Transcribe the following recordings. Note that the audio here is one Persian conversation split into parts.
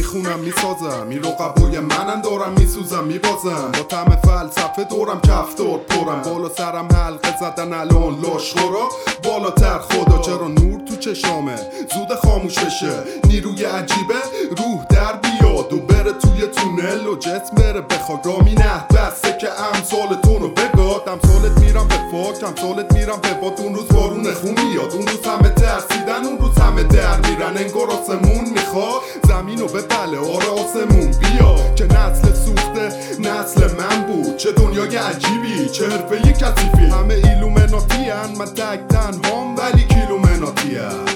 میخونم میسازم این رقبای منن دارم میسوزم میبازم با طعم فلسفه دورم کفتار پرم بالا سرم حلقه زدن الان لاش خورا بالاتر خدا چرا نور تو چشامه زود خاموش بشه نیروی عجیبه روح در بیاد و بره توی تونل و جسم بره بخواد رامی نه بسته که امثالتون رو بگاد امثالت میرم به فاک امثالت میرم به باد اون روز بارون خون میاد اون روز همه ترسیدن اون روز همه در میرن انگار آسمون میخواد زمین رو به بله آره آسمون بیا که نسل سوخته نسل من بود چه دنیای عجیبی چه حرفه کثیفی همه ایلومناتی هن من تک تنهام ولی کیلومناتی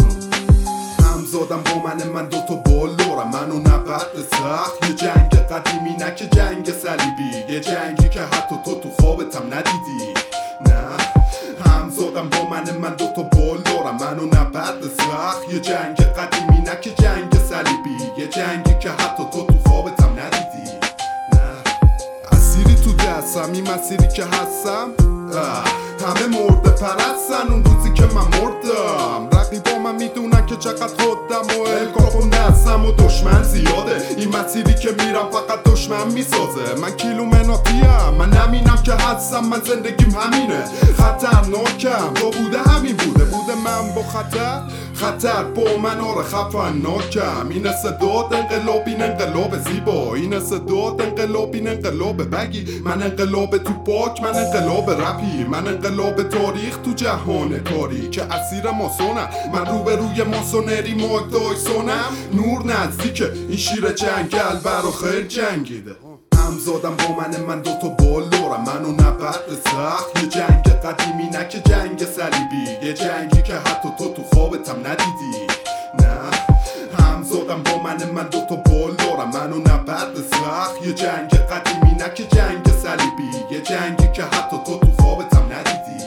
زادم با من دوتا بالورم منو نبرد سخت یه جنگ قدیمی نه که جنگ صلیبی یه جنگی که حتی تو خوابتم ندیدی نه هم زادم با من دوتا بالورم منو نبرد سخت یه جنگ قدیمی نه که جنگ صلیبی یه جنگی که حتی تو خوابتم ندیدی نه اسیری تو دستم این مسیری که هستم همه مرده پرستن اون روزی که من مردم رقیبا من میدونن که چقدر خودم و الکاپون دستم و دشمن زیاده این مسیری که میرم فقط دشمن میسازه من کیلومناتیم من نمینم که هستم من زندگیم همینه خطرناکم تا بوده همین بوده من با خطر با من آره خفنناکم این صداد انقلاب این انقلاب زیبا این صداد انقلاب این انقلاب بگی من انقلاب تو پاک من انقلاب رپی من انقلاب تاریخ تو جهان کاری که اسیر ماسونم من روبروی ماسونری ماک دایسونم نور نزدیکه این شیر جنگل برا خیر جنگیده هم زادم با من دوتا بالورم منو نبرد سخت یه جنگ قدیمی نه که جنگ صلیبی یه جنگی که حتی تو خوابتم ندیدی نه هم زادم با من دوتا بالورم منو نبرد سخت یه جنگ قدیمی نه که جنگ صلیبی یه جنگی که حتی تو خوابتم ندیدی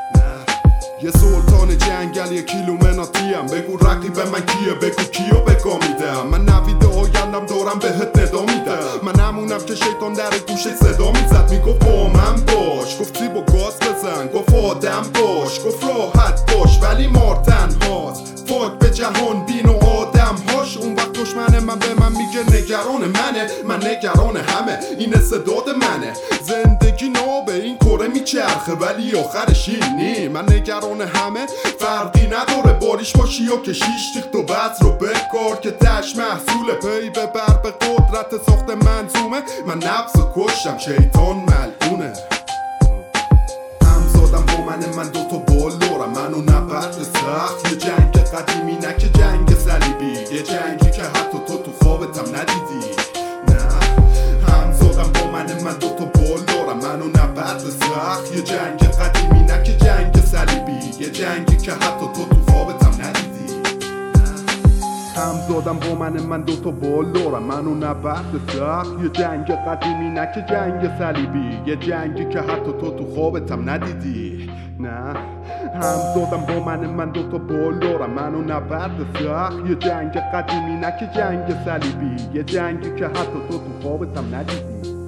یه سلطان جنگل یه کیلومناتیم بگو رقیب من کیه بگو کیو بگا میدم من نوید آیندم دارم بهت ندا میدم من همونم که شیطان در گوشه صدا میزد میگفت با من باش گفت سیب و گاز بزن گفت آدم باش گفت راحت باش ولی مار تنهاست فاک به جهان بین و آدم هاش اون وقت دشمن من به من میگه نگران منه من نگران همه این استعداد منه زندگی نابه این کره میچرخه ولی آخرش این نی من نگران همه فرقی نداره باریش باشی یا که شیش تیخت و بز رو بکار که تش محصول پی به بر به قدرت ساخت منظومه من نفس و کشم شیطان ملعونه هم زادم با من دوتا بالورم منو نبرد سخت یه جنگ قدیمی نه که جنگ صلیبی یه جنگی که حتی تو خوابتم ندیدی نه هم زادم با من دوتا بالورم منو نبرد سخت یه جنگ قدیمی نه که جنگ صلیبی یه جنگی که حتی تو خوابتم ندیدی هم زادم با من دوتا بالورم منو نبرد سخت یه جنگ قدیمی نه که جنگ صلیبی یه جنگی که حتی تو خوابتم ندیدی نه هم زادم با من دوتا بالورم منو نبرد سخت یه جنگ قدیمی نه که جنگ صلیبی یه جنگی که حتی تو خوابتم ندیدی